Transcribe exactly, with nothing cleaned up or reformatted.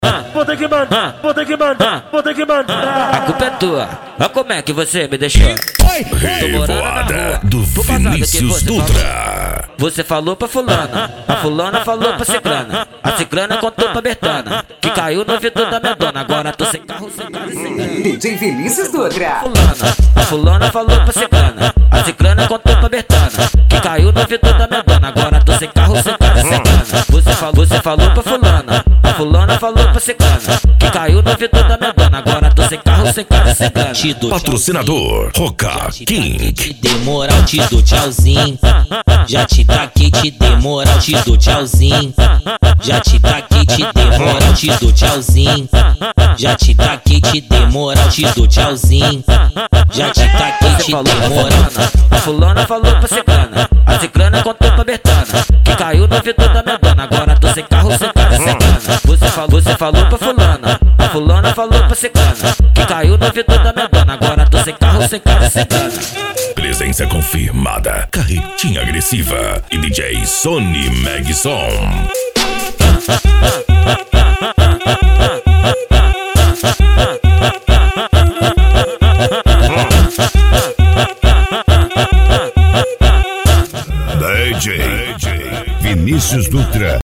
vou ter que mandar, vou ter que mandar, vou ter que mandar. A culpa é tua, olha como é que você me deixou. Revoada do Vinícius Dutra. Você falou pra fulana, a fulana falou pra ciclana, a ciclana contou pra Bertana, que caiu no ouvido da minha dona. Agora tô sem carro, sem carro, sem grana. D J Vinícius Dutra. Fulana, a fulana falou pra ciclana, a ciclana contou pra Bertana, que caiu no ouvido da minha dona. Agora tô sem carro, sem carro, sem grana. Você falou, você falou pra fulana, a fulana falou pra ciclana, que caiu no ouvido da minha dona. Agora tô sem carro, sem carro, sem grana. Patrocinador Roca King. Te dei moral, te dou tchauzinho. Já te taquei, te dei moral, te dou tchauzinho. Já te taquei, te dei moral, te dou tchauzinho. Já te taquei, te dei moral, te dou tchauzinho. Já te taquei, te dei moral. A fulana falou pra ciclana, a ciclana contou pra Bertana, que caiu no ouvido da minha dona. Agora tô sem carro, sem carro, sem grana. Você falou, você falou pra fulana, a fulana falou pra ciclana, que caiu no ouvido da minha dona. Agora tô sem carro, sem carro, sem grana. Presença confirmada, Carretinha Agressiva e D J Sony Magson. D J Vinícius Dutra.